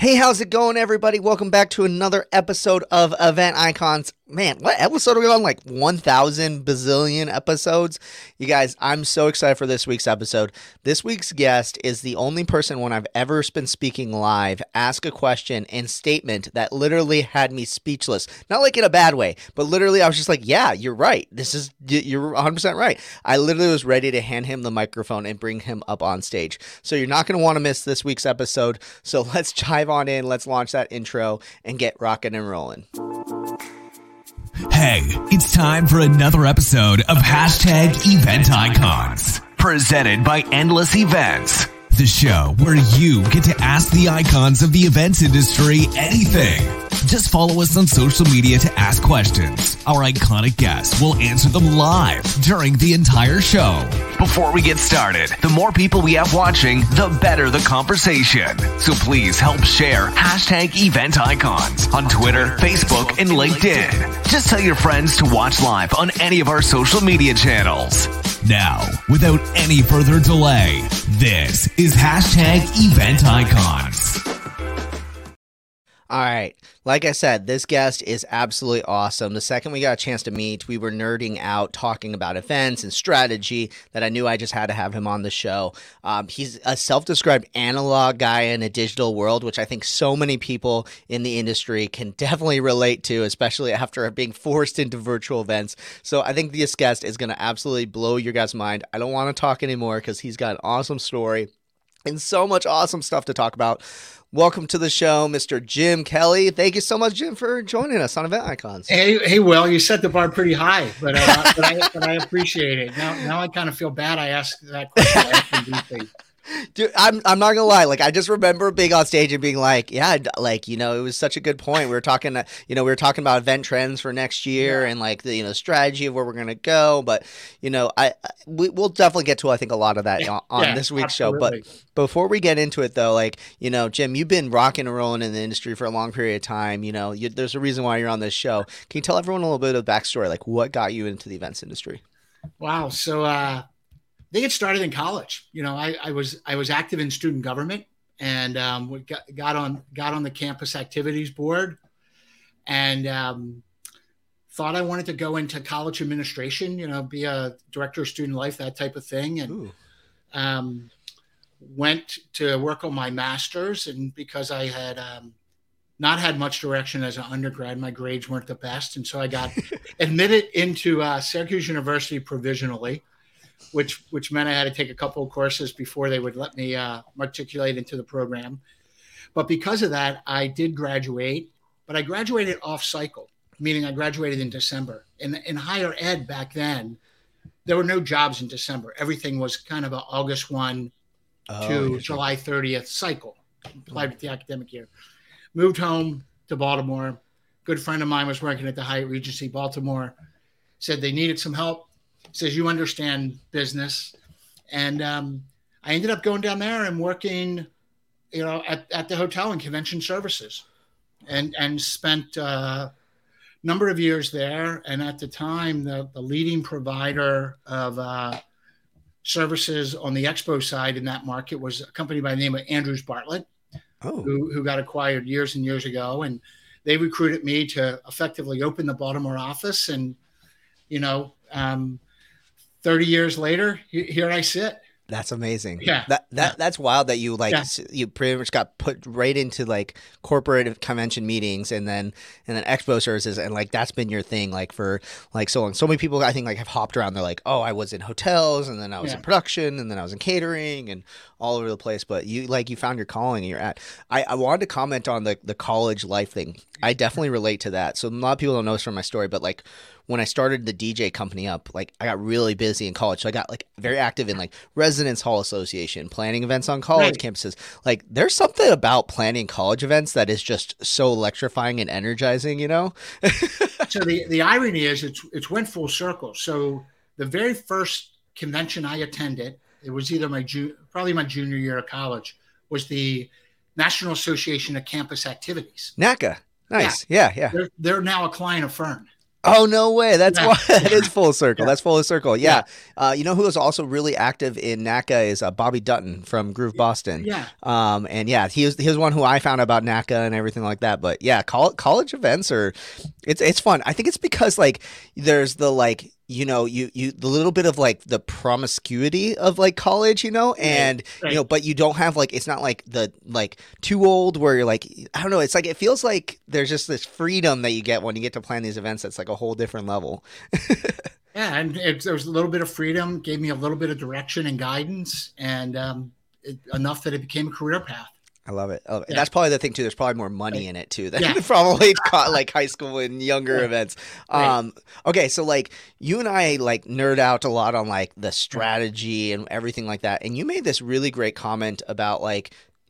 Hey, how's it going, everybody? Welcome back to another episode of Event Icons. Man, what episode are we on? Like 1,000 bazillion episodes? You guys, I'm so excited for this week's episode. This week's guest is the only person when I've ever been speaking live, ask a question and statement that literally had me speechless. Not like in a bad way, but literally I was just like, yeah, you're right. You're 100% right. I literally was ready to hand him the microphone and bring him up on stage. So you're not going to want to miss this week's episode. So let's dive on in. Let's launch that intro and get rocking and rolling. Hey, it's time for another episode of Event Icons, presented by Endless Events, the show where you get to ask the icons of the events industry anything. Just follow us on social media to ask questions. Our iconic guests will answer them live during the entire show. Before we get started, the more people we have watching, the better the conversation. So please help share Event Icons on Twitter, Facebook, and LinkedIn. Just tell your friends to watch live on any of our social media channels. Now, without any further delay, this is Event Icons. All right. Like I said, this guest is absolutely awesome. The second we got a chance to meet, we were nerding out talking about events and strategy that I knew I just had to have him on the show. He's a self-described analog guy in a digital world, which I think so many people in the industry can definitely relate to, especially after being forced into virtual events. So I think this guest is going to absolutely blow your guys' mind. I don't want to talk anymore because he's got an awesome story and so much awesome stuff to talk about. Welcome to the show, Mr. Jim Kelly. Thank you so much, Jim, for joining us on Event Icons. Hey, Will, you set the bar pretty high, but I appreciate it. Now I kind of feel bad I asked that question. Dude, I'm not gonna lie. Like, I just remember being on stage and being like, yeah, like, it was such a good point. We were talking, about event trends for next year and like the, strategy of where we're gonna go. But we'll definitely get to, I think, a lot of that on this week's show. But before we get into it, though, like, Jim, you've been rocking and rolling in the industry for a long period of time. There's a reason why you're on this show. Can you tell everyone a little bit of the backstory, like what got you into the events industry? Wow. So, I think it started in college. I was active in student government and got on the campus activities board and thought I wanted to go into college administration, be a director of student life, that type of thing. And went to work on my master's. And because I had not had much direction as an undergrad, my grades weren't the best. And so I got admitted into Syracuse University provisionally, which meant I had to take a couple of courses before they would let me matriculate into the program. But because of that, I did graduate, but I graduated off cycle, meaning I graduated in December. In higher ed back then, there were no jobs in December. Everything was kind of an August 1 to July 30th cycle, applied with the academic year. Moved home to Baltimore. Good friend of mine was working at the Hyatt Regency Baltimore, said they needed some help. Says, you understand business. And I ended up going down there and working, at the hotel and convention services and spent a number of years there. And at the time, the leading provider of services on the expo side in that market was a company by the name of Andrews Bartlett, who got acquired years and years ago. And they recruited me to effectively open the Baltimore office. And, 30 years later, here I sit. That's amazing. Yeah. That's wild that you you pretty much got put right into like corporate convention meetings and then expo services and like that's been your thing like for like so long. So many people I think like have hopped around. They're like, oh, I was in hotels and then I was in production and then I was in catering and all over the place. But you found your calling and you're at. I wanted to comment on the college life thing. I definitely relate to that. So a lot of people don't know this from my story, but like when I started the DJ company up, like I got really busy in college. So I got like very active in like Residence Hall Association, planning events on college campuses. Like there's something about planning college events that is just so electrifying and energizing, So the irony is it's went full circle. So the very first convention I attended, it was either probably my junior year of college, was the National Association of Campus Activities. NACA. Nice. Yeah. They're now a client of Fern. Oh, no way. That's Yeah. why that is full circle. Yeah. That's full circle. Yeah. You know who is also really active in NACA is Bobby Dutton from Groove Boston. Yeah. And yeah, he was one who I found about NACA and everything like that. But yeah, college events are it's fun. I think it's because like there's the like you the little bit of like the promiscuity of like college, and Right. but you don't have like it's not like the like too old where you're like I don't know, it's like it feels like there's just this freedom that you get when you get to plan these events that's like a whole different level. Yeah, and there was a little bit of freedom, gave me a little bit of direction and guidance, and enough that it became a career path. I love it. I love it. And Yeah. that's probably the thing too. There's probably more money Right. in it too than Yeah. probably like high school and younger Yeah. events. Right. Okay, so like you and I like nerd out a lot on like the strategy and everything like that. And you made this really great comment about like,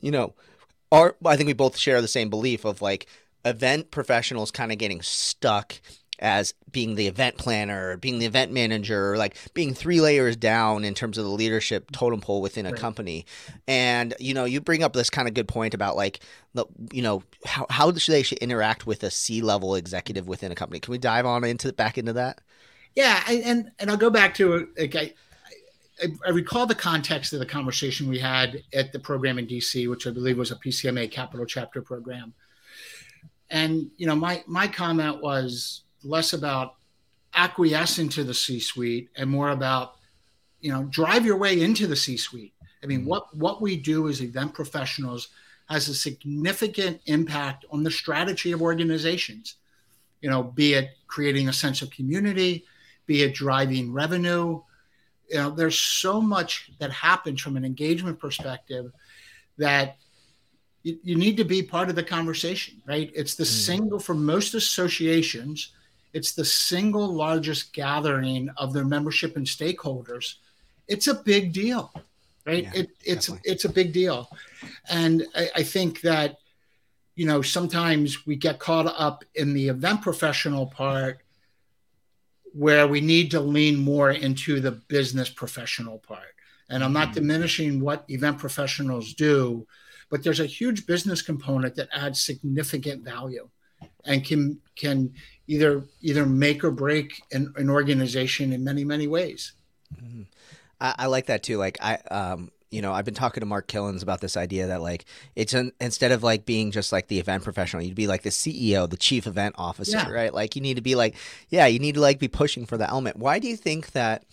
I think we both share the same belief of like event professionals kind of getting stuck as being the event planner, or being the event manager, or like being 3 layers down in terms of the leadership totem pole within a Right. company. And you bring up this kind of good point about like the how they should interact with a C-level executive within a company. Can we dive on back into that? Yeah, and I'll go back to like I recall the context of the conversation we had at the program in DC, which I believe was a PCMA Capital Chapter program. And my comment was less about acquiescing to the C-suite and more about drive your way into the C-suite. I mean, what we do as event professionals has a significant impact on the strategy of organizations. Be it creating a sense of community, be it driving revenue. There's so much that happens from an engagement perspective that you need to be part of the conversation, right? It's the single, for most associations, it's the single largest gathering of their membership and stakeholders. It's a big deal, right? Yeah, It's a big deal. And I think that, sometimes we get caught up in the event professional part where we need to lean more into the business professional part. And I'm not diminishing what event professionals do, but there's a huge business component that adds significant value and can either make or break an organization in many, many ways. I like that too. Like I've been talking to Mark Killens about this idea that like instead of like being just like the event professional, you'd be like the CEO, the chief event officer, Yeah. right? Like you need to be like, you need to like be pushing for the element. Why do you think that,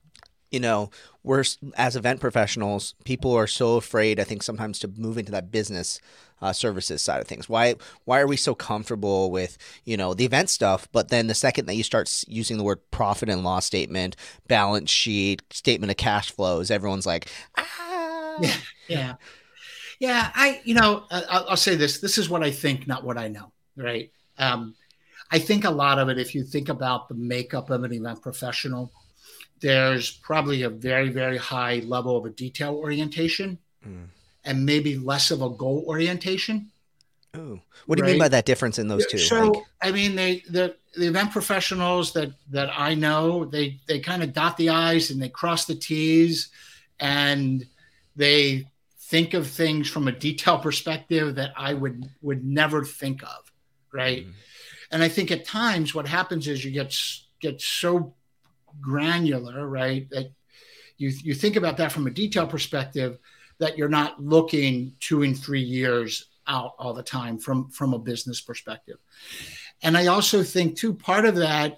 we're as event professionals, people are so afraid, I think sometimes to move into that business services side of things? Why are we so comfortable with, the event stuff, but then the second that you start using the word profit and loss statement, balance sheet, statement of cash flows, everyone's like, Yeah. Yeah. Yeah. I'll say this. This is what I think, not what I know. Right. I think a lot of it, if you think about the makeup of an event professional, there's probably a very, very high level of a detail orientation and maybe less of a goal orientation. Oh, what do you mean by that difference in those two? So, I mean, the event professionals that I know, they kind of dot the I's and they cross the T's, and they think of things from a detail perspective that I would never think of, right? And I think at times what happens is you get so granular, right, that you think about that from a detail perspective that you're not looking 2 and 3 years out all the time from a business perspective. And I also think too, part of that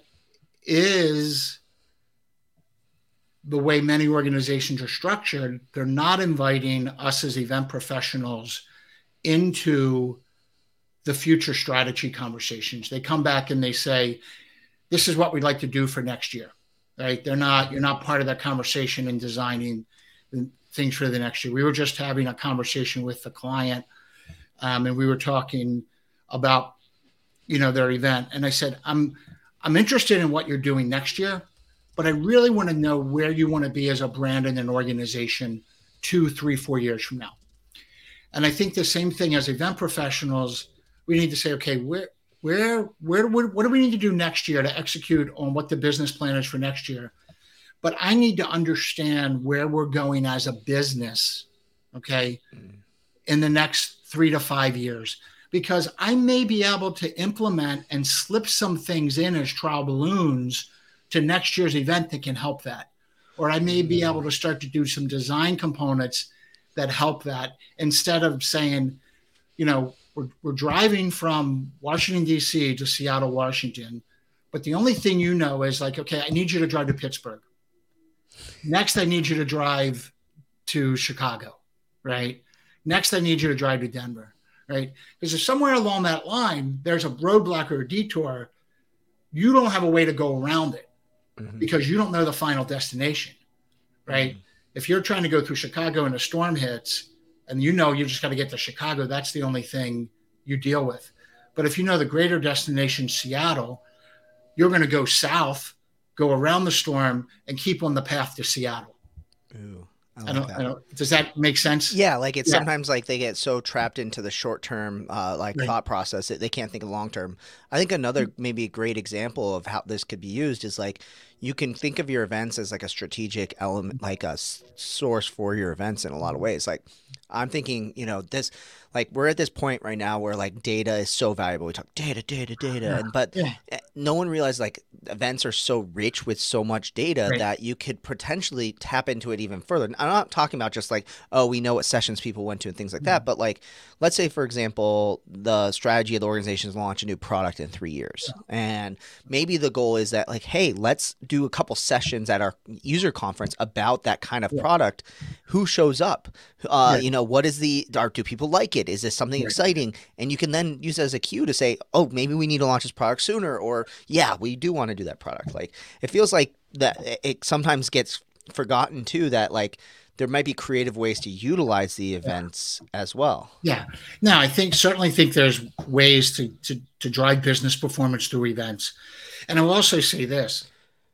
is the way many organizations are structured. They're not inviting us as event professionals into the future strategy conversations. They come back and they say, this is what we'd like to do for next year, right? You're not part of that conversation in designing things for the next year. We were just having a conversation with the client, and we were talking about, their event. And I said, I'm interested in what you're doing next year, but I really want to know where you want to be as a brand and an organization 2, 3, 4 years from now. And I think the same thing as event professionals, we need to say, okay, what do we need to do next year to execute on what the business plan is for next year? But I need to understand where we're going as a business, okay, in the next 3 to 5 years. because I may be able to implement and slip some things in as trial balloons to next year's event that can help that. Or I may be able to start to do some design components that help that, instead of saying, we're driving from Washington, D.C. to Seattle, Washington, but the only thing is like, okay, I need you to drive to Pittsburgh. Next, I need you to drive to Chicago, right? Next, I need you to drive to Denver, right? Because if somewhere along that line, there's a roadblock or a detour, you don't have a way to go around it because you don't know the final destination, right? If you're trying to go through Chicago and a storm hits and you just got to get to Chicago, that's the only thing you deal with. But if you know the greater destination, Seattle, you're going to go south, go around the storm, and keep on the path to Seattle. Ooh. I don't, does that make sense? Yeah, like it's sometimes like they get so trapped into the short term thought process that they can't think of long term. I think another maybe a great example of how this could be used is like you can think of your events as like a strategic element, like a source for your events in a lot of ways. Like I'm thinking, this, like we're at this point right now where like data is so valuable. We talk data, but no one realizes like events are so rich with so much data that you could potentially tap into it even further. I'm not talking about just like, oh, we know what sessions people went to and things like that, but like, let's say, for example, the strategy of the organization is launch a new product in 3 years. And maybe the goal is that like, hey, let's do a couple sessions at our user conference about that kind of product. Who shows up? What is do people like it? Is this something exciting? And you can then use it as a cue to say, oh, maybe we need to launch this product sooner, or we do want to do that product. Like it feels like that it sometimes gets forgotten too, that like there might be creative ways to utilize the events as well. Yeah. Now I certainly think there's ways to drive business performance through events. And I will also say this,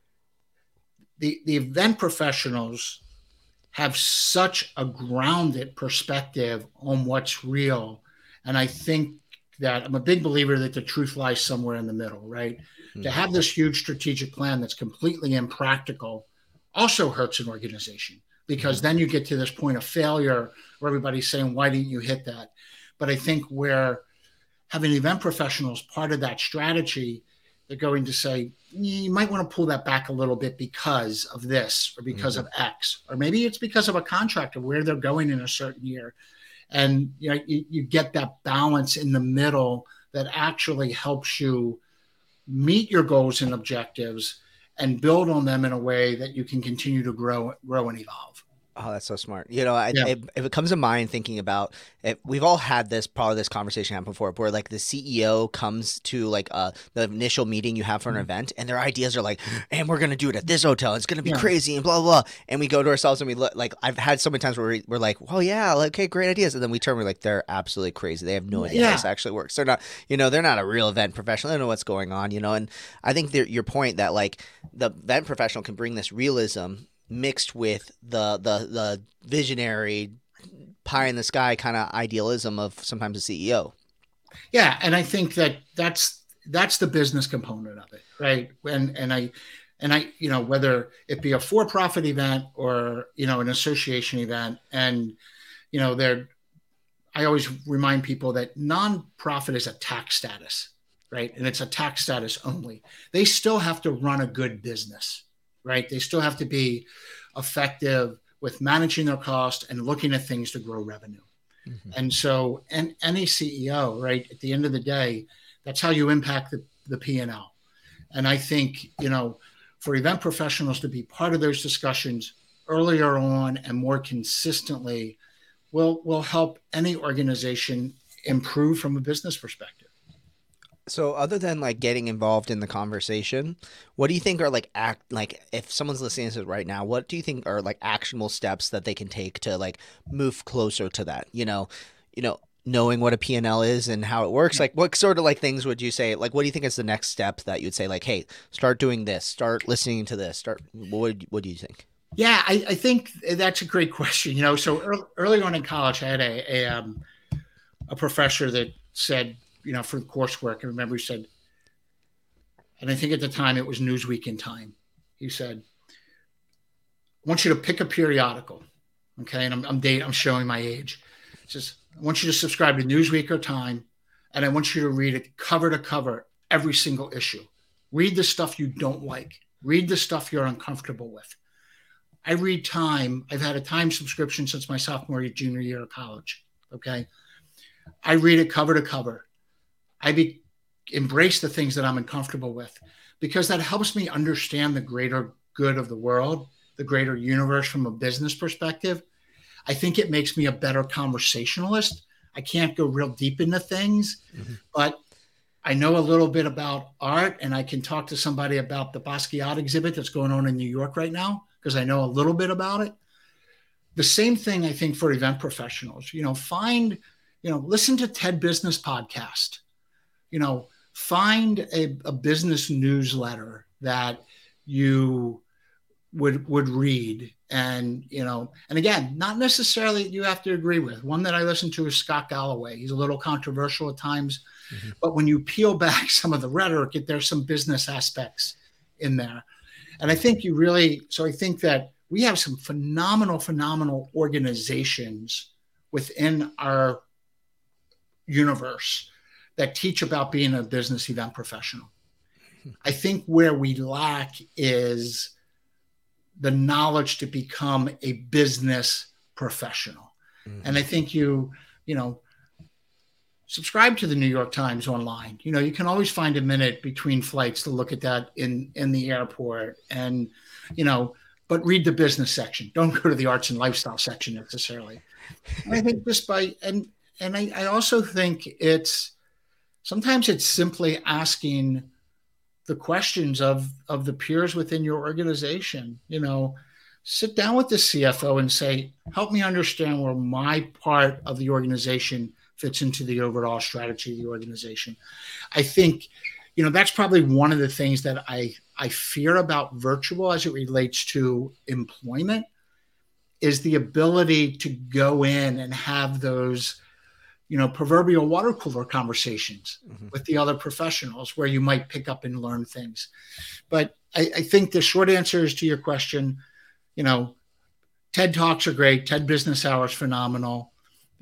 the event professionals have such a grounded perspective on what's real. And I think that I'm a big believer that the truth lies somewhere in the middle, right? To have this huge strategic plan that's completely impractical also hurts an organization, because then you get to this point of failure where everybody's saying, why didn't you hit that? But I think where having event professionals part of that strategy, they're going to say, you might want to pull that back a little bit because of this or because of X, or maybe it's because of a contract of where they're going in a certain year. And you get that balance in the middle that actually helps you meet your goals and objectives and build on them in a way that you can continue to grow and evolve. Oh, that's so smart. It comes to mind thinking about it, we've all had this conversation happen before, where like the CEO comes to like the initial meeting you have for an event, and their ideas are like, and we're going to do it at this hotel. It's going to be crazy and blah, blah, blah. And we go to ourselves and we look like, I've had so many times where we're like, well, yeah, okay, great ideas. And then we turn, we're like, they're absolutely crazy. They have no idea how this actually works. They're not, they're not a real event professional. They don't know what's going on, and I think your point that like the event professional can bring this realism mixed with the visionary pie in the sky kind of idealism of sometimes a CEO. Yeah. And I think that's the business component of it. Right. And I, whether it be a for-profit event or, an association event, and, I always remind people that nonprofit is a tax status, right? And it's a tax status only. They still have to run a good business. Right. They still have to be effective with managing their cost and looking at things to grow revenue. And so, and any CEO, right, at the end of the day, that's how you impact the P&L. And I think, for event professionals to be part of those discussions earlier on and more consistently will help any organization improve from a business perspective. So other than like getting involved in the conversation, what do you think are like if someone's listening to it right now, what do you think are like actionable steps that they can take to like move closer to that? Knowing what a P&L is and how it works, like what sort of like things would you say, like what do you think is the next step that you'd say like, hey, start doing this, start listening to this, what do you think? Yeah, I think that's a great question. So early on in college, I had a professor that said, for the coursework, I remember he said, and I think at the time it was Newsweek in Time. He said, I want you to pick a periodical. Okay. And I'm showing my age. He says, I want you to subscribe to Newsweek or Time. and I want you to read it cover to cover, every single issue. Read the stuff you don't like. Read the stuff you're uncomfortable with. I read Time. I've had a Time subscription since my sophomore year, junior year of college. Okay. I read it cover to cover. Embrace the things that I'm uncomfortable with, because that helps me understand the greater good of the world, the greater universe from a business perspective. I think it makes me a better conversationalist. I can't go real deep into things, but I know a little bit about art, and I can talk to somebody about the Basquiat exhibit that's going on in New York right now, because I know a little bit about it. The same thing, I think, for event professionals. Listen to TED Business Podcast. Find a business newsletter that you would read. And again, not necessarily you have to agree with. One that I listen to is Scott Galloway. He's a little controversial at times, but when you peel back some of the rhetoric, there's some business aspects in there. And I think I think that we have some phenomenal organizations within our universe that teach about being a business event professional. I think where we lack is the knowledge to become a business professional. And I think you subscribe to the New York Times online. You can always find a minute between flights to look at that in the airport, and, but read the business section. Don't go to the arts and lifestyle section necessarily. And I think I also think sometimes it's simply asking the questions of the peers within your organization. Sit down with the CFO and say, help me understand where my part of the organization fits into the overall strategy of the organization. I think, that's probably one of the things that I fear about virtual as it relates to employment, is the ability to go in and have those proverbial water cooler conversations with the other professionals where you might pick up and learn things. But I think the short answer is to your question, TED Talks are great. TED Business Hour is phenomenal.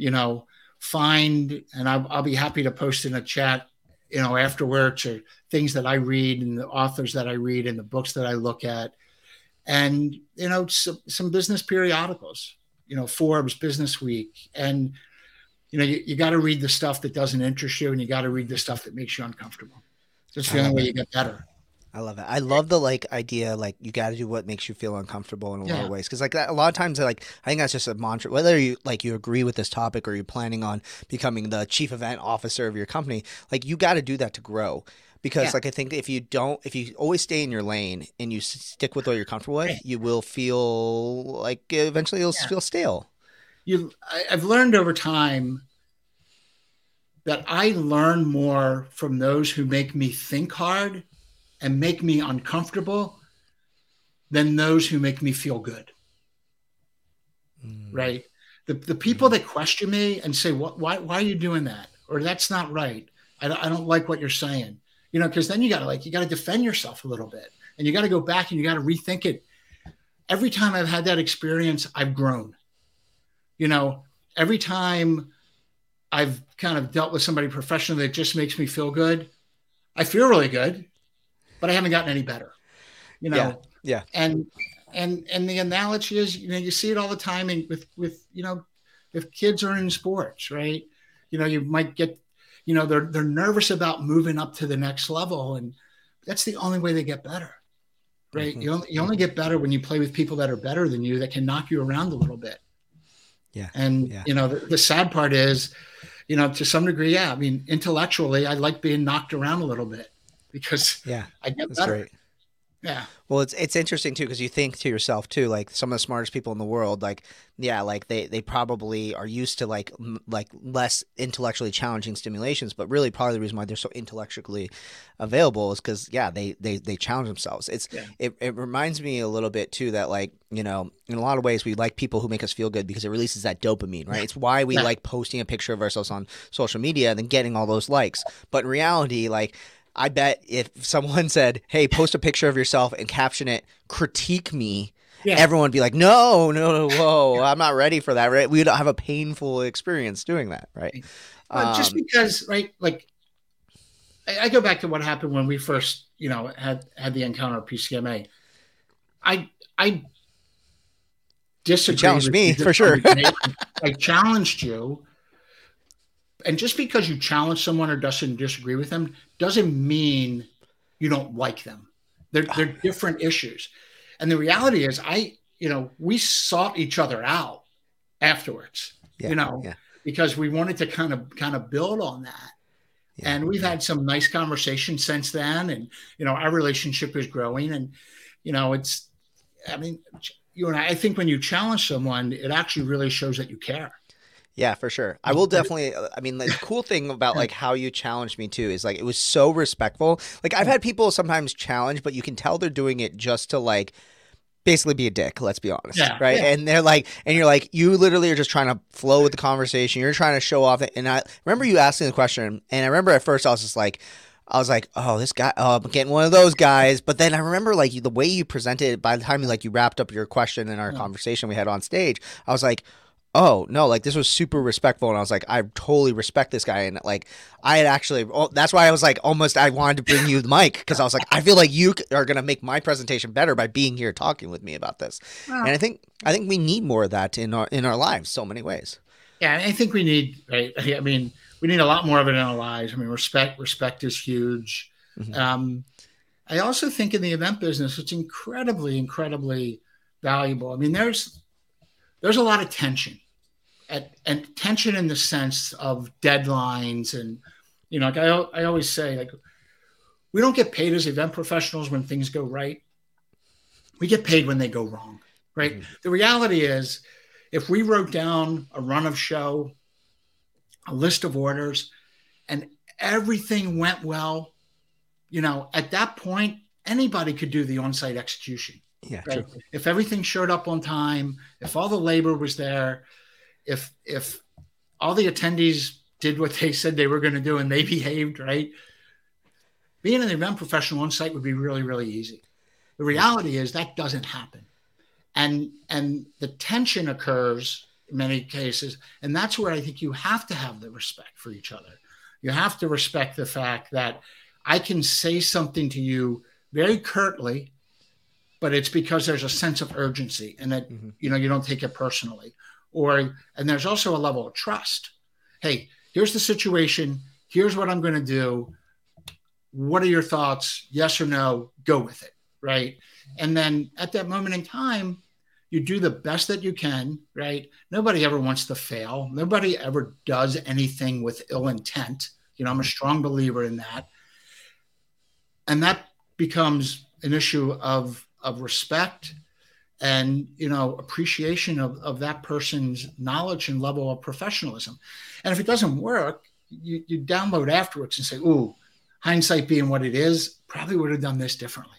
Find, and I'll be happy to post in a chat, afterwards, or things that I read and the authors that I read and the books that I look at. And, some business periodicals, Forbes, Business Week. And, you got to read the stuff that doesn't interest you, and you got to read the stuff that makes you uncomfortable. That's the only way you get better. I love it. I love the idea, you got to do what makes you feel uncomfortable in a lot of ways. Because a lot of times, I think that's just a mantra. Whether you you agree with this topic or you're planning on becoming the chief event officer of your company, you got to do that to grow. Because I think if you always stay in your lane and you stick with what you're comfortable with, you will feel eventually you'll feel stale. I've learned over time that I learn more from those who make me think hard and make me uncomfortable than those who make me feel good. Right? The people that question me and say, why are you doing that? Or that's not right. I don't like what you're saying. Because then you got to defend yourself a little bit, and you got to go back and you got to rethink it. Every time I've had that experience, I've grown. Every time I've kind of dealt with somebody professionally that just makes me feel good, I feel really good, but I haven't gotten any better. Yeah. And the analogy is, you see it all the time with if kids are in sports, right? You might get, they're nervous about moving up to the next level, and that's the only way they get better, right? You only get better when you play with people that are better than you, that can knock you around a little bit. Yeah. And, the sad part is, to some degree, intellectually, I like being knocked around a little bit because I get better. Great. Yeah. Well, it's interesting too, because you think to yourself too, some of the smartest people in the world, they probably are used to less intellectually challenging stimulations, but really part of the reason why they're so intellectually available is because they challenge themselves. It reminds me a little bit too that in a lot of ways we like people who make us feel good because it releases that dopamine, right? It's why we like posting a picture of ourselves on social media and then getting all those likes. But in reality, I bet if someone said, hey, post a picture of yourself and caption it, critique me, everyone would be like, no, whoa, I'm not ready for that, right? We would have a painful experience doing that, right? Just because, right? Like, I go back to what happened when we first, had the encounter at PCMA. I disagreed. You challenged me for sure. I challenged you. And just because you challenge someone or doesn't disagree with them doesn't mean you don't like them. They're different issues. And the reality is we sought each other out afterwards, because we wanted to kind of build on that. Yeah, and we've had some nice conversations since then. And, our relationship is growing. And, you and I think when you challenge someone, it actually really shows that you care. Yeah, for sure. I will definitely, the cool thing about like how you challenged me too is like, it was so respectful. Like I've had people sometimes challenge, but you can tell they're doing it just to like basically be a dick. Let's be honest. Yeah, right. Yeah. And they're like, and you're like, you literally are just trying to flow with the conversation. You're trying to show off it. And I remember you asking the question, and I remember at first I was like, oh, this guy, I'm getting one of those guys. But then I remember like the way you presented it, by the time you wrapped up your question in our conversation we had on stage, I was like, oh no, like this was super respectful. And I was like, I totally respect this guy. And like, I had actually, that's why I was like, almost, I wanted to bring you the mic. Cause I was like, I feel like you are going to make my presentation better by being here talking with me about this. Wow. And I think we need more of that in our lives, so many ways. Yeah. I think we need, right. We need a lot more of it in our lives. Respect is huge. Mm-hmm. I also think in the event business, it's incredibly, incredibly valuable. There's a lot of tension, and tension in the sense of deadlines. And, I always say, like, we don't get paid as event professionals when things go right. We get paid when they go wrong, right? Mm-hmm. The reality is, if we wrote down a run of show, a list of orders, and everything went well, at that point, anybody could do the on-site execution. Yeah, right? If everything showed up on time, if all the labor was there, if all the attendees did what they said they were going to do and they behaved right, being an event professional on site would be really, really easy. The reality is that doesn't happen. And the tension occurs in many cases. And that's where I think you have to have the respect for each other. You have to respect the fact that I can say something to you very curtly, but it's because there's a sense of urgency and that, you don't take it personally. And there's also a level of trust. Hey, here's the situation. Here's what I'm going to do. What are your thoughts? Yes or no? Go with it. Right. And then at that moment in time, you do the best that you can. Right. Nobody ever wants to fail. Nobody ever does anything with ill intent. I'm a strong believer in that. And that becomes an issue of respect and, appreciation of that person's knowledge and level of professionalism. And if it doesn't work, you download afterwards and say, ooh, hindsight being what it is, probably would have done this differently.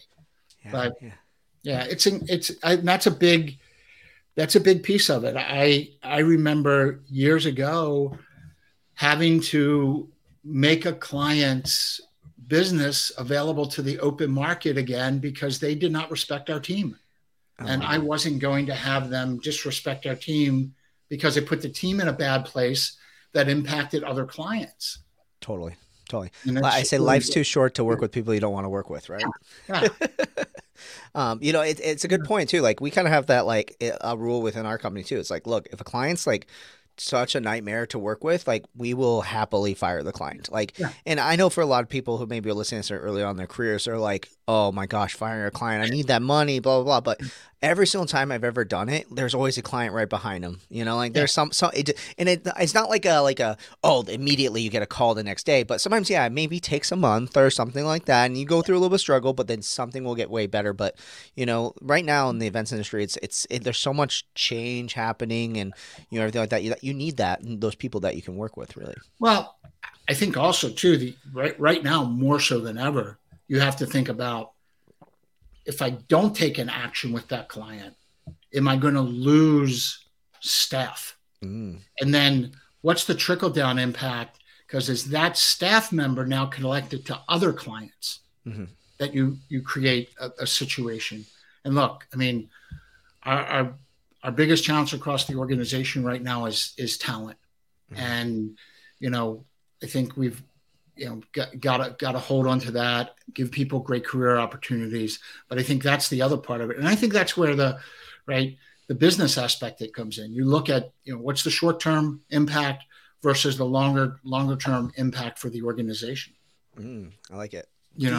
That's a big piece of it. I remember years ago having to make a client's business available to the open market again because they did not respect our team. And I wasn't going to have them disrespect our team because it put the team in a bad place that impacted other clients. Totally. I say life's too short to work with people you don't want to work with, right? Yeah. It's a good point too. Like we kind of have that like a rule within our company too. It's like, look, if a client's like such a nightmare to work with, like we will happily fire the client. And I know for a lot of people who maybe are listening to this early on in their careers, they're like, oh my gosh, firing a client, I need that money, blah, blah, blah. But every single time I've ever done it, there's always a client right behind them. There's it's not like immediately you get a call the next day, but sometimes, maybe it takes a month or something like that. And you go through a little bit of struggle, but then something will get way better. But, right now in the events industry, there's so much change happening and, everything like that. You need that and those people that you can work with really. Well, I think also too, right now, more so than ever, you have to think about, if I don't take an action with that client, am I going to lose staff? And then what's the trickle down impact? Because is that staff member now connected to other clients that you create a situation? And look, our biggest challenge across the organization right now is talent. And, I think we've, got to hold on to that, give people great career opportunities. But I think that's the other part of it. And I think that's where the business aspect that comes in. You look at, what's the short-term impact versus the longer term impact for the organization. I like it.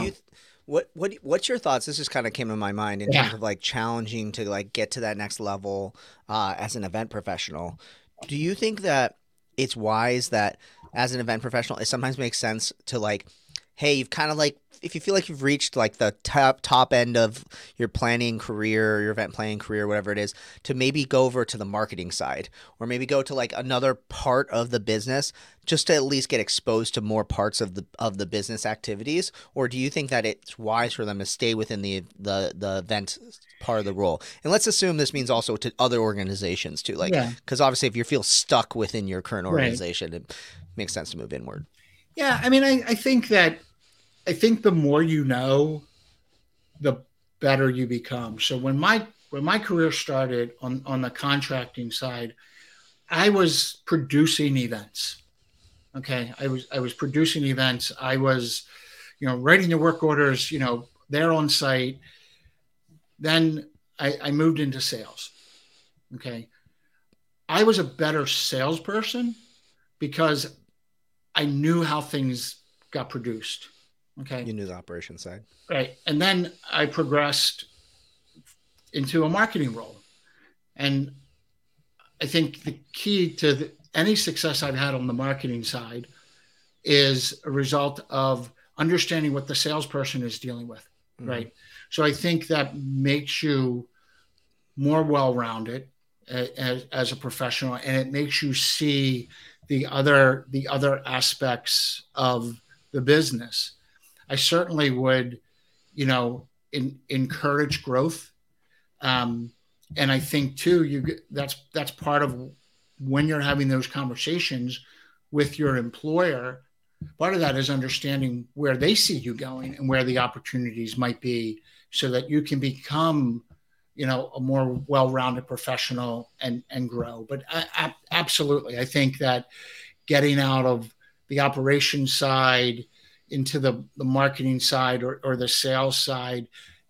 What's your thoughts? This just kind of came to my mind in terms of like challenging to like get to that next level as an event professional. Do you think that it's wise that as an event professional, it sometimes makes sense to like, hey, you've kind of like, if you feel like you've reached like the top end of your planning career, your event planning career, whatever it is, to maybe go over to the marketing side, or maybe go to like another part of the business just to at least get exposed to more parts of the business activities? Or do you think that it's wise for them to stay within the event part of the role? And let's assume this means also to other organizations too, like, because obviously if you feel stuck within your current organization, it makes sense to move inward. Yeah. I mean, I think the more you know, the better you become. So when my career started on the contracting side, I was producing events. Okay. I was producing events. I was, writing the work orders, there on site. Then I moved into sales. Okay. I was a better salesperson because I knew how things got produced. Okay. You knew the operation side. Right. And then I progressed into a marketing role. And I think the key to any success I've had on the marketing side is a result of understanding what the salesperson is dealing with. Mm-hmm. Right. So I think that makes you more well-rounded as a professional, and it makes you see the other aspects of the business. I certainly would, encourage growth. And I think too, that's part of when you're having those conversations with your employer. Part of that is understanding where they see you going and where the opportunities might be, so that you can become, a more well-rounded professional and grow. But absolutely, I think that getting out of the operations side into the marketing side or the sales side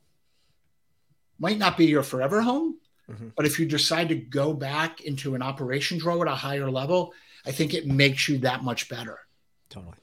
might not be your forever home. Mm-hmm. But if you decide to go back into an operations role at a higher level, I think it makes you that much better. Totally.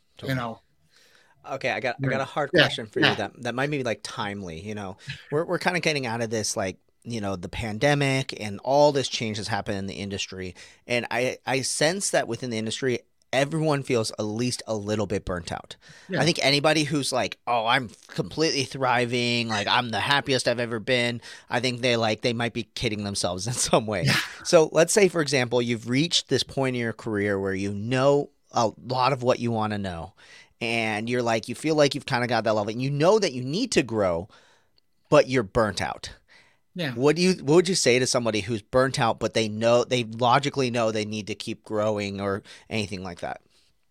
Okay, I got a hard question for you that might be like timely. We're kind of getting out of this, like, the pandemic and all this change has happened in the industry. And I sense that within the industry, everyone feels at least a little bit burnt out. Yeah. I think anybody who's like, oh, I'm completely thriving, like I'm the happiest I've ever been, I think they might be kidding themselves in some way. Yeah. So let's say, for example, you've reached this point in your career where you know a lot of what you want to know. And you're like, you feel like you've kind of got that level and you know that you need to grow, but you're burnt out. Yeah. What would you say to somebody who's burnt out, but they logically know they need to keep growing or anything like that?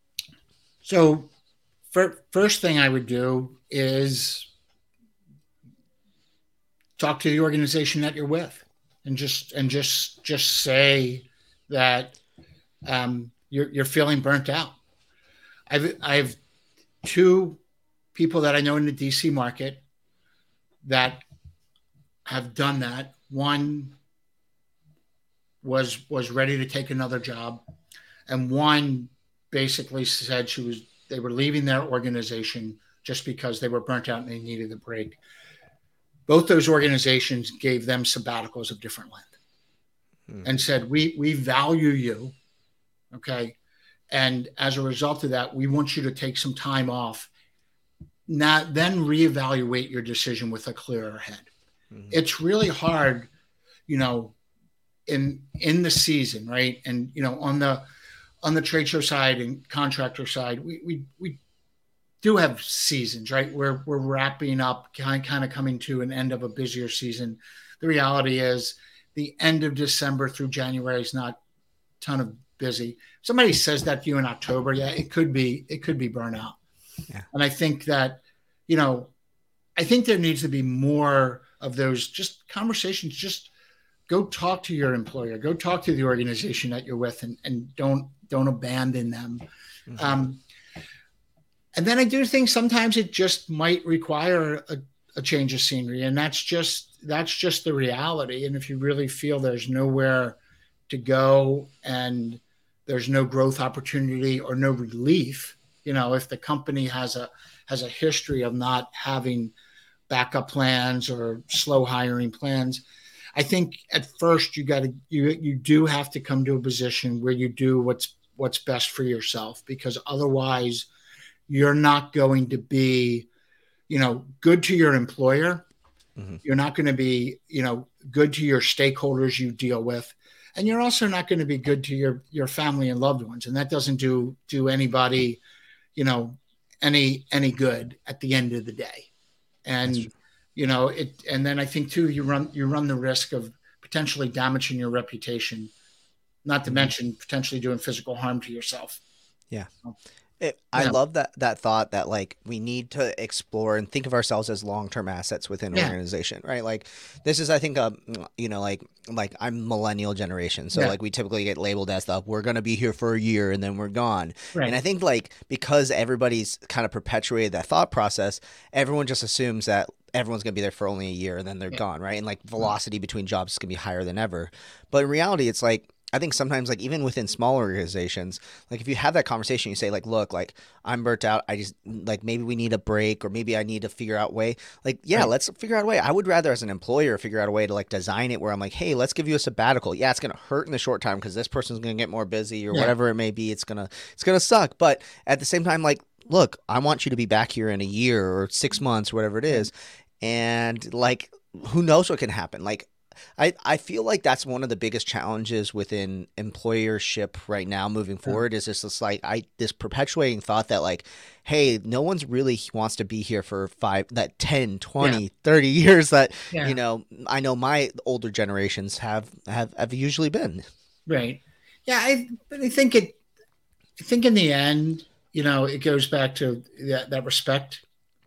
So first thing I would do is talk to the organization that you're with and just say that you're feeling burnt out. I've two people that I know in the DC market that have done that. One was ready to take another job, and one basically said they were leaving their organization just because they were burnt out and they needed a break. Both those organizations gave them sabbaticals of different length and said, we value you. Okay. And as a result of that, we want you to take some time off. Then reevaluate your decision with a clearer head. Mm-hmm. It's really hard, in the season, right? And on the trade show side and contractor side, we do have seasons, right? We're wrapping up, kind of coming to an end of a busier season. The reality is, the end of December through January is not a ton of busy. Somebody says that to you in October, it could be burnout. Yeah. And I think that, I think there needs to be more of those just conversations. Just go talk to your employer, go talk to the organization that you're with, and don't abandon them. And then I do think sometimes it just might require a change of scenery, and that's just the reality. And if you really feel there's nowhere to go and there's no growth opportunity or no relief, if the company has a history of not having backup plans or slow hiring plans, I think at first you do have to come to a position where you do what's best for yourself, because otherwise you're not going to be, good to your employer. You're not going to be, good to your stakeholders you deal with. And you're also not going to be good to your family and loved ones. And that doesn't do anybody, any good at the end of the day. And, and then I think too, you run the risk of potentially damaging your reputation, not to mention potentially doing physical harm to yourself. Yeah. I love that thought that like we need to explore and think of ourselves as long-term assets within an organization, right? Like this is, I think, like I'm millennial generation. So like we typically get labeled as we're going to be here for a year and then we're gone. Right. And I think like because everybody's kind of perpetuated that thought process, everyone just assumes that everyone's going to be there for only a year and then they're gone, right? And like velocity between jobs is going to be higher than ever. But in reality, it's like, I think sometimes like even within small organizations, like if you have that conversation, you say like, look, like I'm burnt out. I just like, maybe we need a break, or maybe I need to figure out a way. Like, let's figure out a way. I would rather as an employer figure out a way to like design it where I'm like, hey, let's give you a sabbatical. Yeah, it's going to hurt in the short time because this person's going to get more busy or whatever it may be. It's going to suck. But at the same time, like, look, I want you to be back here in a year or 6 months, or whatever it is. And like, who knows what can happen? Like, I feel like that's one of the biggest challenges within employership right now moving forward is just this perpetuating thought that like, hey, no one's really wants to be here for 10, 20, 30 years that, I know my older generations have usually been. Right. Yeah. I think in the end, it goes back to that respect,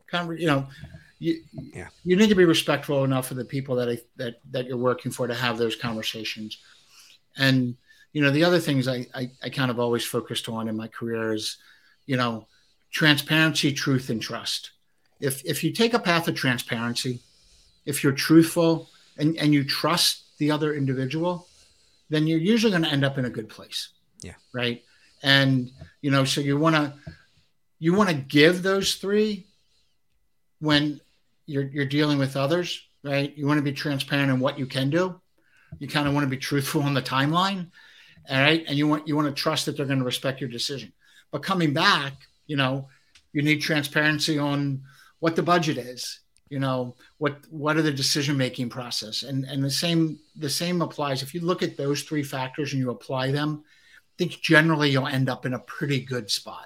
You need to be respectful enough of the people that you're working for to have those conversations. And, the other things I kind of always focused on in my career is, transparency, truth, and trust. If you take a path of transparency, if you're truthful and you trust the other individual, then you're usually going to end up in a good place. Yeah. Right. And, so you want to give those three when you're dealing with others, right? You want to be transparent in what you can do. You kind of want to be truthful on the timeline, all right? And you want to trust that they're going to respect your decision. But coming back, you need transparency on what the budget is, what are the decision-making process. And the same applies. If you look at those three factors and you apply them, I think generally you'll end up in a pretty good spot,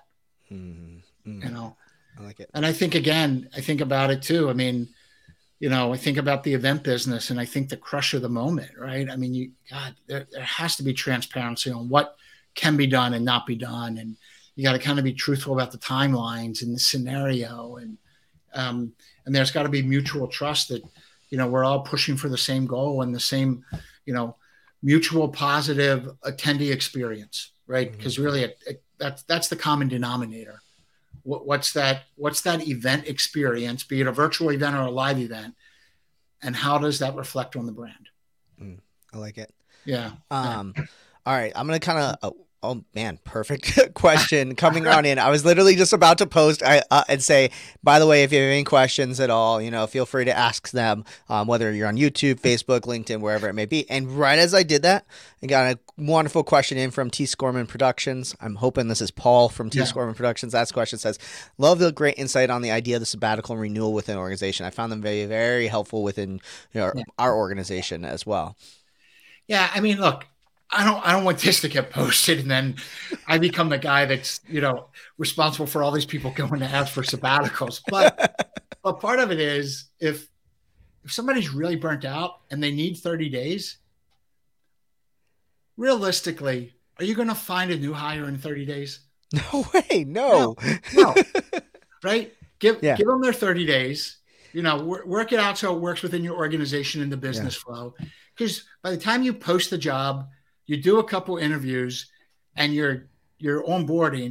I like it. And I think about it too. I mean, I think about the event business and I think the crush of the moment, right? I mean, there has to be transparency on what can be done and not be done. And you got to kind of be truthful about the timelines and the scenario. And there's got to be mutual trust that, we're all pushing for the same goal and the same, mutual positive attendee experience, right? Because really that's the common denominator. What's that event experience, be it a virtual event or a live event, and how does that reflect on the brand? I like it. Yeah. All right. I'm going to kind of, oh man, perfect question coming on in. I was literally just about to post and say, by the way, if you have any questions at all, feel free to ask them, whether you're on YouTube, Facebook, LinkedIn, wherever it may be. And right as I did that, I got a wonderful question in from T. Scorman Productions. I'm hoping this is Paul from T. Scorman Productions. That question says, love the great insight on the idea of the sabbatical and renewal within an organization. I found them very, very helpful within our organization as well. Yeah. I mean, look, I don't want this to get posted and then I become the guy that's, responsible for all these people going to ask for sabbaticals. But part of it is if somebody's really burnt out and they need 30 days, realistically, are you going to find a new hire in 30 days? No way. No. Right. Give them their 30 days, work it out so it works within your organization and the business flow. Because by the time you post the job, you do a couple interviews and you're onboarding,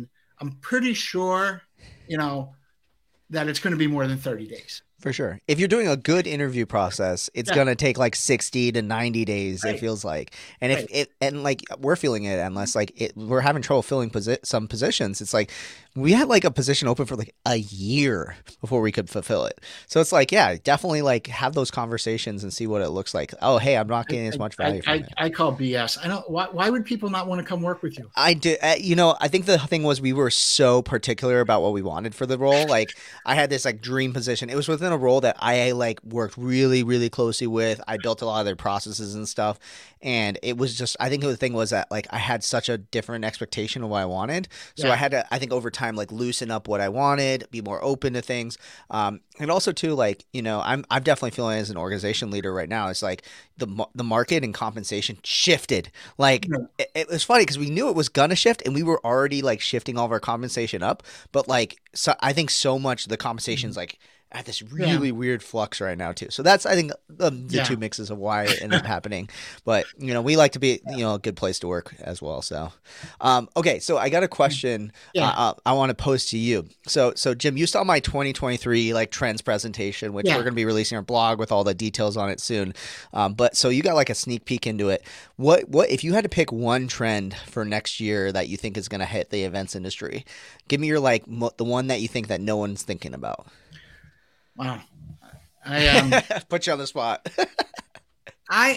I'm pretty sure, that it's going to be more than 30 days. For sure. If you're doing a good interview process, it's going to take like 60 to 90 days, it feels like. And if it, and like we're feeling it, unless like we're having trouble filling some positions, it's like we had like a position open for like a year before we could fulfill it. So it's like, yeah, definitely like have those conversations and see what it looks like. Oh, hey, I'm not getting as much value from it. I call BS. I don't, why would people not want to come work with you? I do. I think the thing was we were so particular about what we wanted for the role. Like I had this like dream position. It was within a role that I like worked really, really closely with. I built a lot of their processes and stuff. And it was just, I think the thing was that like I had such a different expectation of what I wanted. So I had to, I think over time, like loosen up what I wanted, be more open to things. And also too, like, I'm definitely feeling as an organization leader right now, it's like the market and compensation shifted. Like it was funny because we knew it was gonna shift and we were already like shifting all of our compensation up. But like, so I think so much the compensation's like at this really weird flux right now too. So that's, I think, the two mixes of why it ended up happening. But, we like to be, a good place to work as well. So, okay. So I got a question I want to pose to you. So Jim, you saw my 2023 like trends presentation, which we're going to be releasing our blog with all the details on it soon. But so you got like a sneak peek into it. What, if you had to pick one trend for next year that you think is going to hit the events industry, give me your, like the one that you think that no one's thinking about. Wow. I put you on the spot. I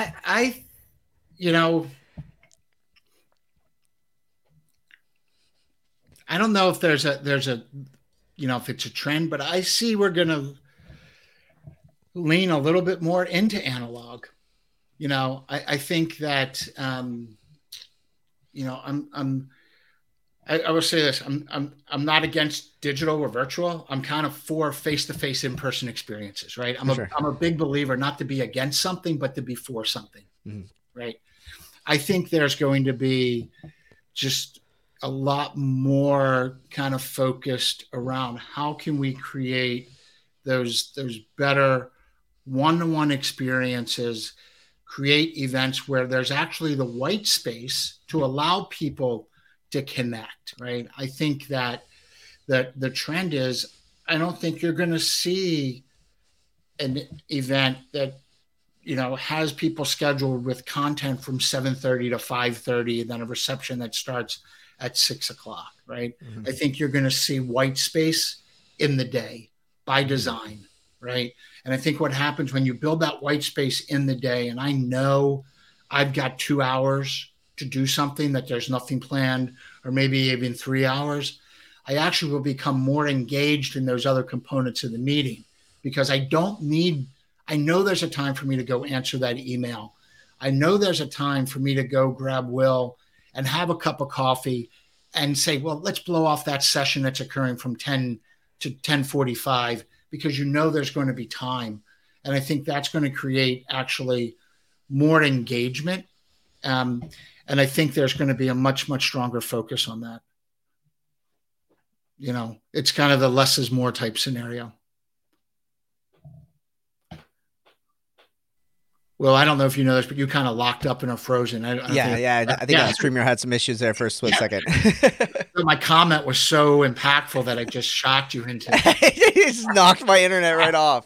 don't know if there's a if it's a trend, but I see we're going to lean a little bit more into analog. I think that I will say this. I'm not against digital or virtual. I'm kind of for face-to-face in-person experiences, right? I'm a big believer not to be against something, but to be for something, right? I think there's going to be just a lot more kind of focused around how can we create those better one-to-one experiences, create events where there's actually the white space to allow people to connect, right? I think that the trend is, I don't think you're going to see an event that, has people scheduled with content from 7:30 to 5:30, and then a reception that starts at 6:00, right? Mm-hmm. I think you're going to see white space in the day by design, right? And I think what happens when you build that white space in the day, and I know I've got 2 hours to do something that there's nothing planned, or maybe even 3 hours, I actually will become more engaged in those other components of the meeting, because I know there's a time for me to go answer that email. I know there's a time for me to go grab Will and have a cup of coffee and say, well, let's blow off that session that's occurring from 10 to 10:45, because there's going to be time. And I think that's going to create actually more engagement. And I think there's going to be a much, much stronger focus on that. It's kind of the less is more type scenario. Well, I don't know if you know this, but you kind of locked up and are frozen. I think StreamYard had some issues there for a split second. My comment was so impactful that I just shocked you into it. Just knocked my internet right off.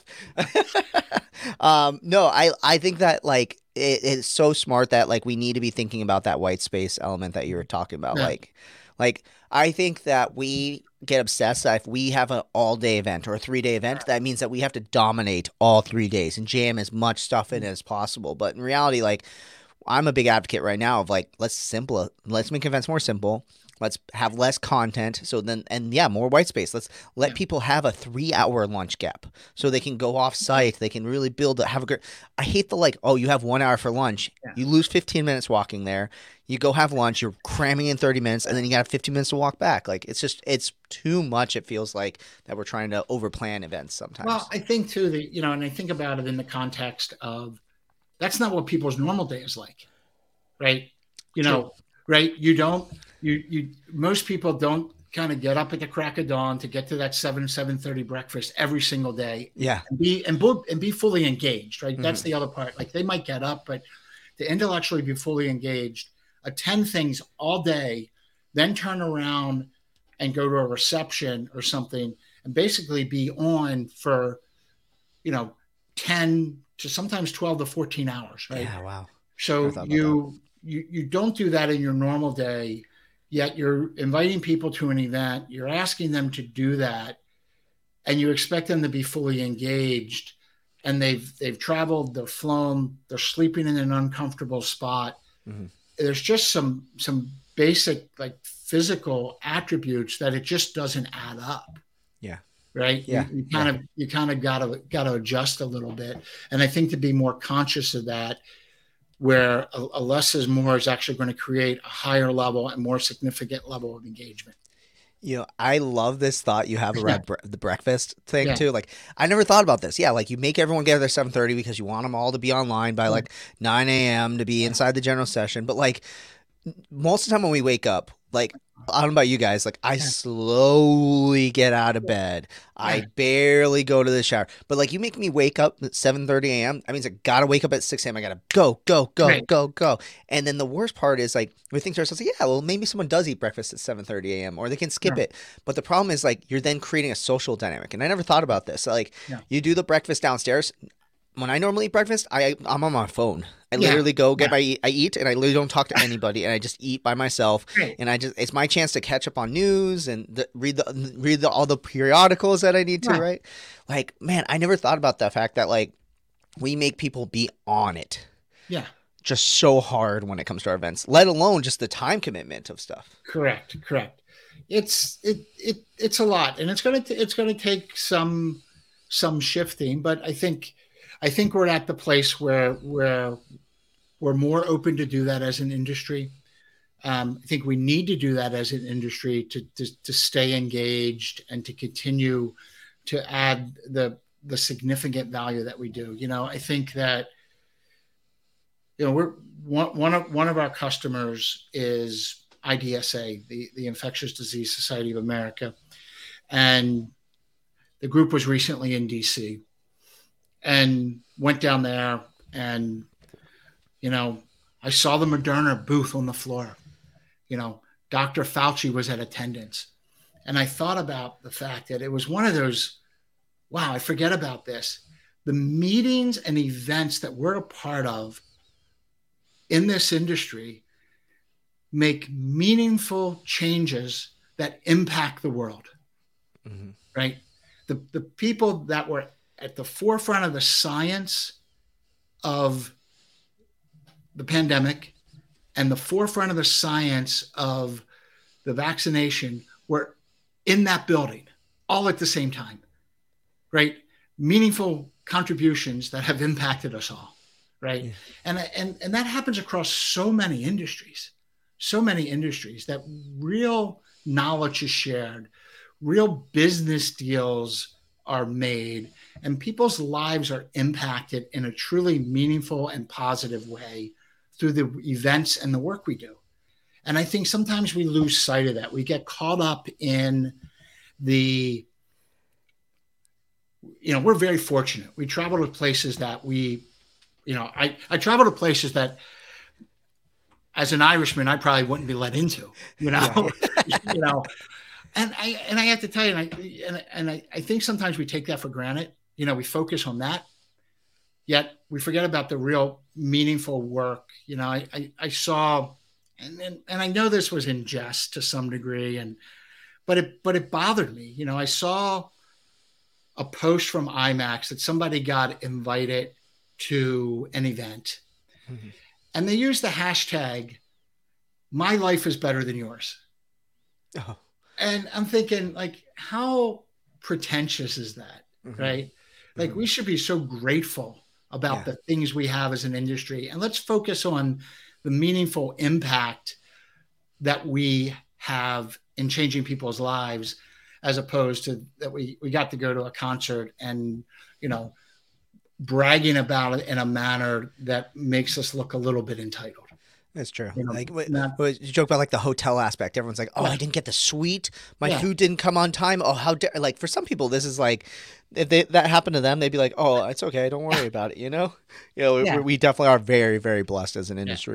No, I think that like it's so smart that like we need to be thinking about that white space element that you were talking about. Yeah. Like I think that we get obsessed that if we have an all-day event or a 3-day event, that means that we have to dominate all 3 days and jam as much stuff in as possible. But in reality, like I'm a big advocate right now of like let's make events more simple. Let's have less content. So then, more white space. Let's let people have a 3-hour lunch gap so they can go off site. They can really have a great, I hate the you have 1 hour for lunch. Yeah. You lose 15 minutes walking there. You go have lunch, you're cramming in 30 minutes, and then you got 15 minutes to walk back. Like it's too much. It feels like that we're trying to overplan events sometimes. Well, I think too that, and I think about it in the context of that's not what people's normal day is like, right? Right? Most people don't kind of get up at the crack of dawn to get to that 7:30 breakfast every single day. Yeah. And be fully engaged, right? Mm-hmm. That's the other part. Like they might get up, but to intellectually be fully engaged, attend things all day, then turn around and go to a reception or something and basically be on for, 10 to sometimes 12 to 14 hours, right? Yeah, wow. So you don't do that in your normal day, yet you're inviting people to an event, you're asking them to do that, and you expect them to be fully engaged, and they've traveled, they're flown, they're sleeping in an uncomfortable spot. Mm-hmm. There's just some basic like physical attributes that it just doesn't add up. Yeah. Right. Yeah. You kind of gotta adjust a little bit. And I think to be more conscious of that, where a less is more is actually going to create a higher level and more significant level of engagement. I love this thought you have around the breakfast thing too. Like, I never thought about this. Yeah, like you make everyone get there 7:30 because you want them all to be online by like 9 a.m. to be inside the general session. But like most of the time when we wake up, like, I don't know about you guys, like I slowly get out of bed. I barely go to the shower. But like you make me wake up at 7:30 a.m. I mean, I gotta wake up at 6 a.m. I gotta go. And then the worst part is like we think to ourselves, like, yeah, well maybe someone does eat breakfast at 7:30 a.m. or they can skip it. But the problem is like you're then creating a social dynamic. And I never thought about this. Like you do the breakfast downstairs. When I normally eat breakfast, I'm on my phone. I literally go I eat, and I literally don't talk to anybody, and I just eat by myself. Right. And it's my chance to catch up on news and read all the periodicals that I need to. Right? Like, man, I never thought about the fact that like we make people be on it. Yeah. Just so hard when it comes to our events, let alone just the time commitment of stuff. Correct. It's a lot, and it's gonna take some shifting, but I think we're at the place where we're more open to do that as an industry. I think we need to do that as an industry to stay engaged and to continue to add the significant value that we do. I think that we're one of our customers is IDSA, the Infectious Disease Society of America, and the group was recently in DC. And went down there and, I saw the Moderna booth on the floor. Dr. Fauci was at attendance. And I thought about the fact that it was one of those, wow, I forget about this. The meetings and events that we're a part of in this industry make meaningful changes that impact the world, right? The people that were at the forefront of the science of the pandemic and the forefront of the science of the vaccination were in that building all at the same time, right? Meaningful contributions that have impacted us all, right? Yeah. And that happens across so many industries that real knowledge is shared, real business deals are made, and people's lives are impacted in a truly meaningful and positive way through the events and the work we do. And I think sometimes we lose sight of that. We get caught up in we're very fortunate. We travel to places that I travel to places that as an Irishman, I probably wouldn't be let into, And I have to tell you, and I think sometimes we take that for granted. We focus on that, yet we forget about the real meaningful work. I saw, and I know this was in jest to some degree, but it bothered me. I saw a post from IMAX that somebody got invited to an event, and they used the hashtag "My life is better than yours." Oh. And I'm thinking, like, how pretentious is that, right? Like, we should be so grateful about the things we have as an industry. And let's focus on the meaningful impact that we have in changing people's lives, as opposed to that we got to go to a concert and, bragging about it in a manner that makes us look a little bit entitled. That's true. You joke about like the hotel aspect. Everyone's like, "Oh, I didn't get the suite. My food didn't come on time. Oh, how dare!" Like for some people, this is like, if that happened to them, they'd be like, "Oh, it's okay. Don't worry about it." We definitely are very, very blessed as an industry.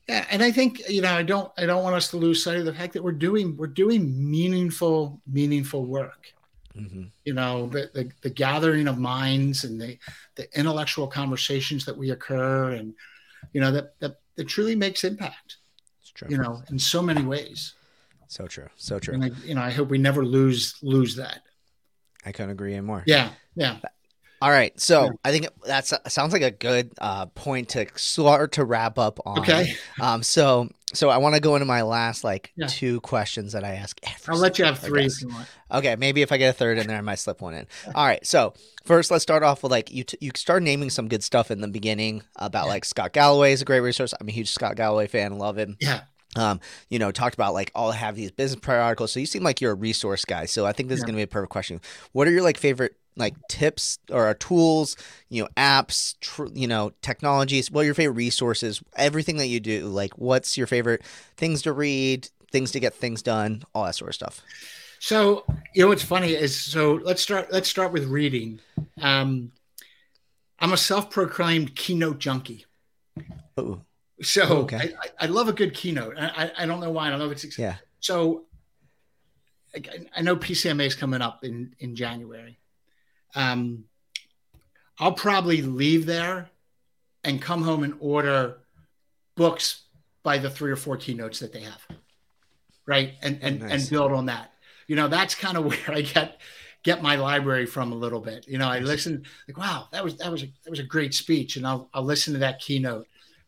Yeah, and I think I don't want us to lose sight of the fact that we're doing meaningful work. Mm-hmm. The gathering of minds and the intellectual conversations that we occur, and that truly makes impact. It's true. In so many ways. So true. So true. And I hope we never lose that. I couldn't agree anymore. Yeah. Yeah. All right. So I think that sounds like a good point to start to wrap up on. Okay. So I want to go into my last two questions that I ask every I'll let you have three if you want. Okay. Maybe if I get a third in there, I might slip one in. All right. So first, let's start off with you start naming some good stuff in the beginning about Scott Galloway is a great resource. I'm a huge Scott Galloway fan. Love him. Yeah. Talked about all have these business prior articles. So you seem like you're a resource guy. So I think this is going to be a perfect question. What are your favorite tips or tools, apps, technologies? What are your favorite resources? Everything that you do, what's your favorite things to read, things to get things done, all that sort of stuff. So, what's funny is, let's start with reading. I'm a self-proclaimed keynote junkie. Ooh. So okay. I love a good keynote. I don't know why. I don't know if it's yeah. So I know PCMA is coming up in January. I'll probably leave there and come home and order books by the 3 or 4 keynotes that they have, right? And nice. And build on that. That's kind of where I get my library from a little bit. I listen wow, that was a great speech, and I'll listen to that keynote.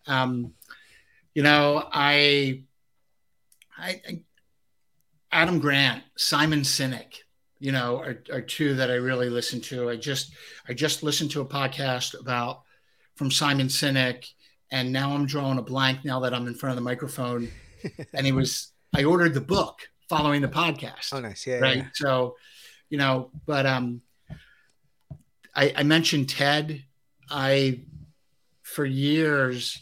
Adam Grant, Simon Sinek, are two that I really listen to. I just listened to a podcast from Simon Sinek, and now I'm drawing a blank now that I'm in front of the microphone. And I ordered the book following the podcast. Oh, nice. Yeah. Right. Yeah. So, but I mentioned TED. For years,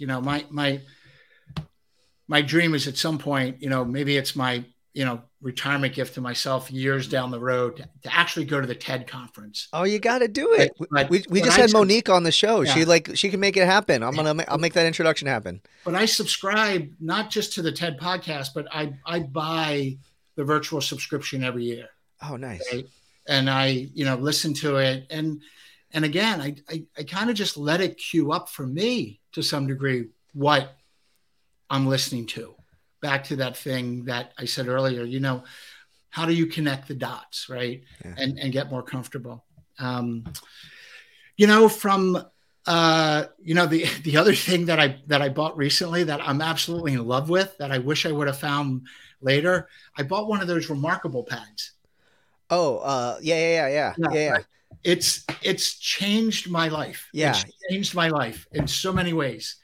my dream is at some point, maybe it's my, retirement gift to myself years down the road to actually go to the TED conference. Oh, you got to do it. But we just had Monique on the show. Yeah. She can make it happen. I'll make that introduction happen. But I subscribe not just to the TED podcast, but I buy the virtual subscription every year. Oh, nice. Right? And I, listen to it. And again, I kind of just let it queue up for me to some degree what I'm listening to. Back to that thing that I said earlier, how do you connect the dots, right? Yeah. And get more comfortable. From the other thing that I bought recently that I'm absolutely in love with, that I wish I would have found later, I bought one of those Remarkable pads. Oh, yeah. It's changed my life. Yeah. It's changed my life in so many ways.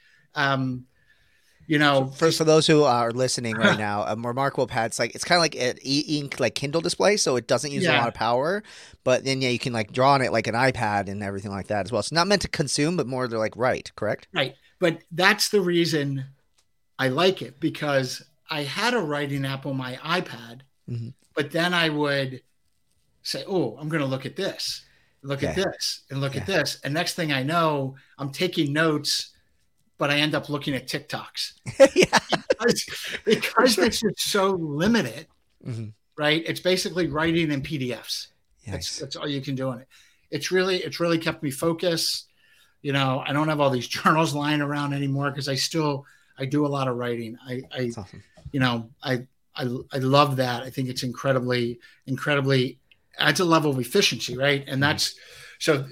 For those who are listening right now, a Remarkable pad's it's kind of like an e-ink Kindle display, so it doesn't use a lot of power. But then you can draw on it like an iPad and everything like that as well. It's not meant to consume, but more they're write, correct? Right. But that's the reason I like it, because I had a writing app on my iPad, but then I would say, "Oh, I'm going to look at this, at this, and look at this," and next thing I know, I'm taking notes. But I end up looking at TikToks because this is so limited, right? It's basically writing in PDFs. Yes. That's all you can do on it. It's really kept me focused. I don't have all these journals lying around anymore because I do a lot of writing. That's awesome. I love that. I think it's incredibly adds a level of efficiency, right? And that's so.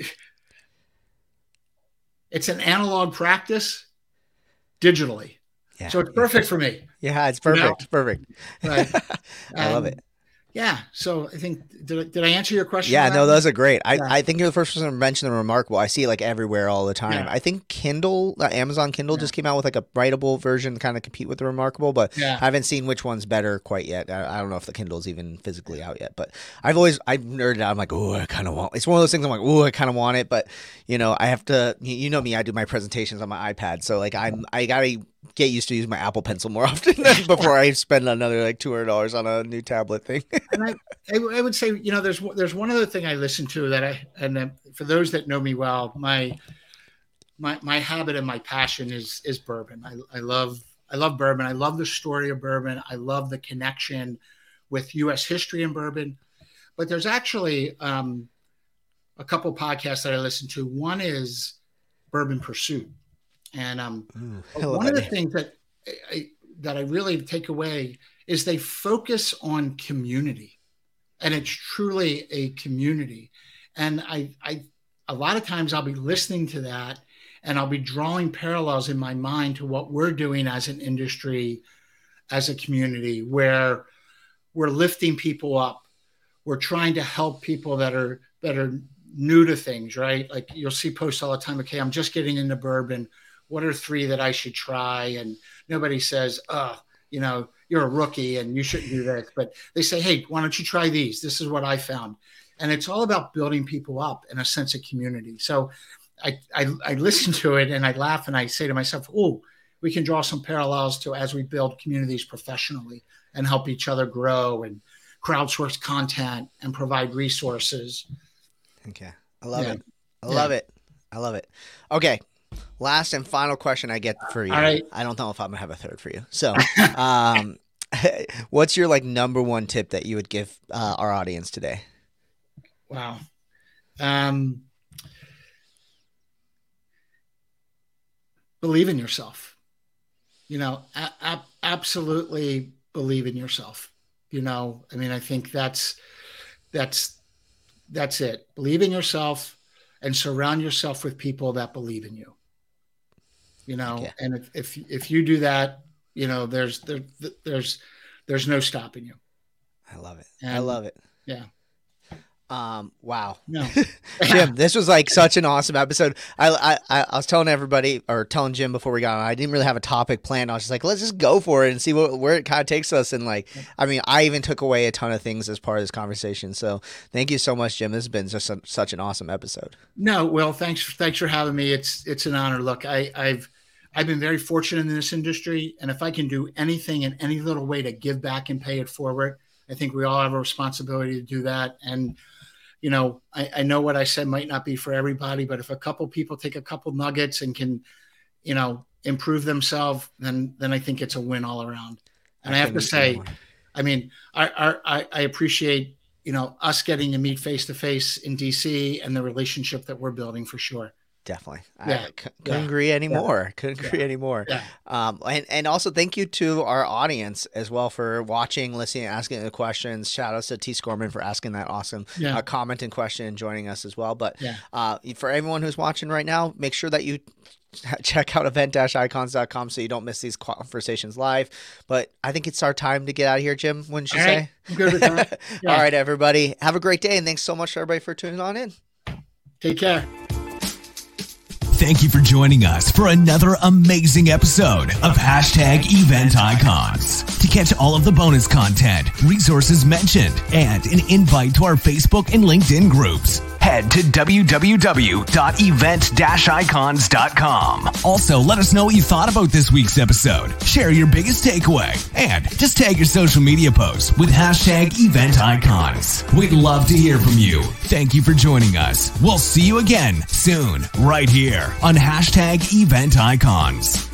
It's an analog practice. Digitally. Yeah, so it's perfect for me. Yeah, it's perfect. Perfect. Right. I love it. Yeah. So I think, did I answer your question? Yeah, no, those are great. I think you're the first person to mention the Remarkable. I see it everywhere all the time. Yeah. I think Kindle, Amazon Kindle just came out with a writable version to kind of compete with the Remarkable, but I haven't seen which one's better quite yet. I don't know if the Kindle's even physically out yet, but I've nerded out. I'm oh, I kind of want, it's one of those things I'm oh, I kind of want it, but I have to, me, I do my presentations on my iPad. So I gotta get used to using my Apple Pencil more often before I spend another $200 on a new tablet thing. And I would say, there's one other thing I listen to that for those that know me well, my habit and my passion is bourbon. I love I love bourbon. I love the story of bourbon. I love the connection with U.S. history and bourbon. But there's actually a couple podcasts that I listen to. One is Bourbon Pursuit. And one of the things that I really take away is they focus on community. And it's truly a community. And I a lot of times I'll be listening to that and I'll be drawing parallels in my mind to what we're doing as an industry, as a community, where we're lifting people up. We're trying to help people that are new to things, right? Like you'll see posts all the time, okay, I'm just getting into bourbon. What are 3 that I should try? And nobody says, you're a rookie and you shouldn't do this. But they say, hey, why don't you try these? This is what I found. And it's all about building people up in a sense of community. So I listen to it and I laugh and I say to myself, oh, we can draw some parallels to as we build communities professionally and help each other grow and crowdsource content and provide resources. Okay. I love it. I love it. Okay. Last and final question I get for you. All right. I don't know if I'm gonna have a third for you. So, what's your number one tip that you would give our audience today? Wow. Believe in yourself. Absolutely believe in yourself. I think that's it. Believe in yourself and surround yourself with people that believe in you. And if you do that, there's no stopping you. I love it. I love it. Yeah. Wow. No. Jim, this was such an awesome episode. I was telling everybody, or telling Jim before we got on, I didn't really have a topic planned. I was just let's just go for it and see where it kind of takes us. And I even took away a ton of things as part of this conversation. So thank you so much, Jim. This has been just such an awesome episode. No, well, thanks for having me. It's an honor. Look, I've been very fortunate in this industry. And if I can do anything in any little way to give back and pay it forward, I think we all have a responsibility to do that. And I know what I said might not be for everybody, but if a couple people take a couple nuggets and can, improve themselves, then I think it's a win all around. And I have to say, I appreciate, us getting to meet face to face in DC and the relationship that we're building for sure. Definitely. Yeah. I couldn't agree anymore. Couldn't agree anymore. Yeah. And also thank you to our audience as well for watching, listening, asking the questions. Shout out to T. Scorman for asking that awesome comment and question and joining us as well. But for everyone who's watching right now, make sure that you check out event-icons.com so you don't miss these conversations live. But I think it's our time to get out of here, Jim, wouldn't you say? I'm good with that. All right, everybody. Have a great day. And thanks so much to everybody for tuning on in. Take care. Thank you for joining us for another amazing episode of #Event Icons. To catch all of the bonus content, resources mentioned, and an invite to our Facebook and LinkedIn groups, head to www.event-icons.com. Also, let us know what you thought about this week's episode. Share your biggest takeaway, and just tag your social media posts with #Event Icons. We'd love to hear from you. Thank you for joining us. We'll see you again soon, right here on #Event Icons.